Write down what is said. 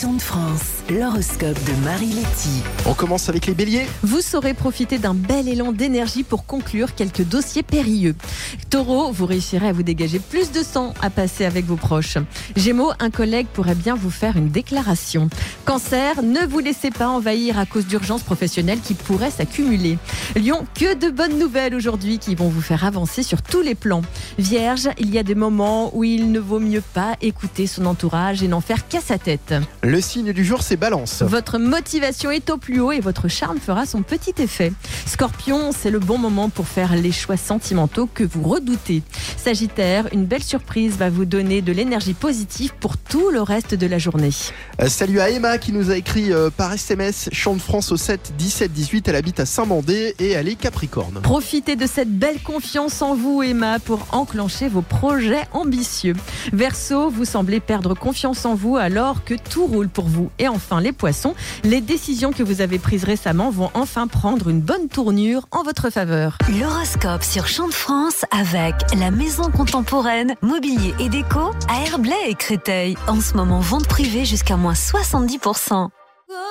Chant de France, l'horoscope de Marie-Letty. On commence avec les béliers. Vous saurez profiter d'un bel élan d'énergie pour conclure quelques dossiers périlleux. Taureau, vous réussirez à vous dégager plus de sang à passer avec vos proches. Gémeaux, un collègue pourrait bien vous faire une déclaration. Cancer, ne vous laissez pas envahir à cause d'urgences professionnelles qui pourraient s'accumuler. Lion, que de bonnes nouvelles aujourd'hui qui vont vous faire avancer sur tous les plans. Vierge, il y a des moments où il ne vaut mieux pas écouter son entourage et n'en faire qu'à sa tête. Le signe du jour, c'est Balance. Votre motivation est au plus haut et votre charme fera son petit effet. Scorpion, c'est le bon moment pour faire les choix sentimentaux que vous redoutez. Sagittaire, une belle surprise va vous donner de l'énergie positive pour tout le reste de la journée. Salut à Emma qui nous a écrit par SMS Chant de France au 7 17 18. Elle habite à Saint-Mandé et elle est Capricorne. Profitez de cette belle confiance en vous, Emma, pour enclencher vos projets ambitieux. Verseau, vous semblez perdre confiance en vous alors que tout roule pour vous. Et enfin, les poissons, les décisions que vous avez prises récemment vont enfin prendre une bonne tournure en votre faveur. L'horoscope sur Chant de France avec la maison contemporaine, mobilier et déco à Herblay et Créteil. En ce moment, vente privée jusqu'à moins 70%.